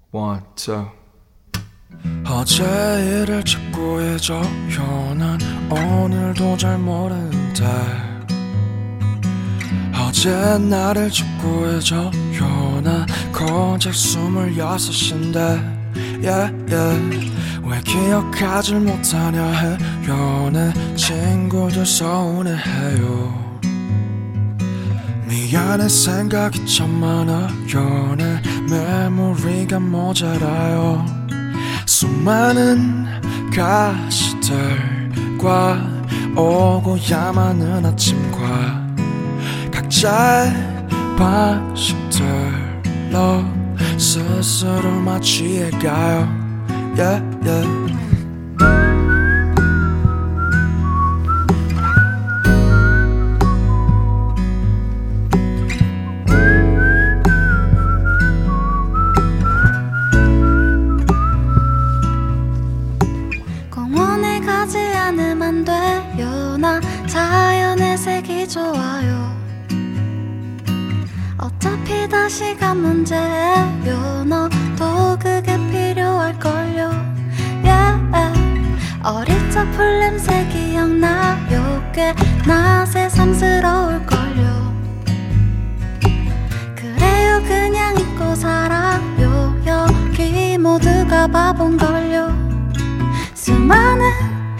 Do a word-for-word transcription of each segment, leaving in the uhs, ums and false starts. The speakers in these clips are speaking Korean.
One, two. 어제 일을 찾고 잊어요. 난 오늘도 잘 모르는데 어제 나를 찾고 잊어요. 나 고작 스물여섯인데 yeah, yeah. 왜 기억하질 못하냐 해요. 내 친구들 서운해해요. 미안해 생각이 참 많아요. 내 메모리가 모자라요. 수많은 가시들과 오고야마는 아침과 각자의 방식들로 스스로 마취해가요. yeah, yeah. 공원에 가지 않으면 안 돼요. 나 자연의 색이 좋아요. 어차피 다시 간 문제예요. 너도 그게 필요할걸요. yeah. 어릴 적 풀냄새 기억나요. 꽤나 새삼스러울걸요. 그래요 그냥 잊고 살아요. 여기 모두가 바본걸요. 수많은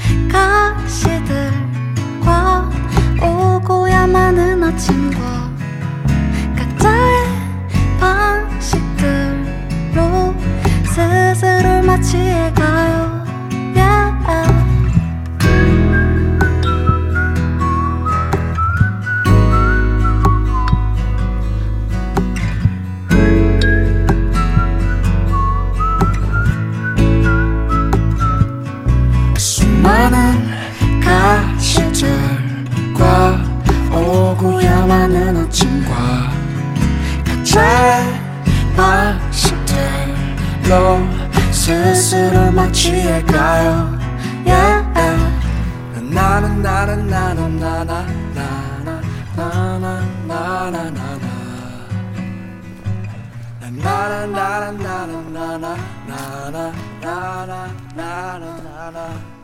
가시들과 오고야마는 아침과 각자의 방식들로 스스로를 마취해가요. yeah. 수많은 가시들과 오고야마는 아침과 각자의 방식들로 스스로 마취해가요. yeah. 나는 나는 나는 나나 나나 나나 나나 나나 나나 나나 나나 나나 나나 나나 나나 나나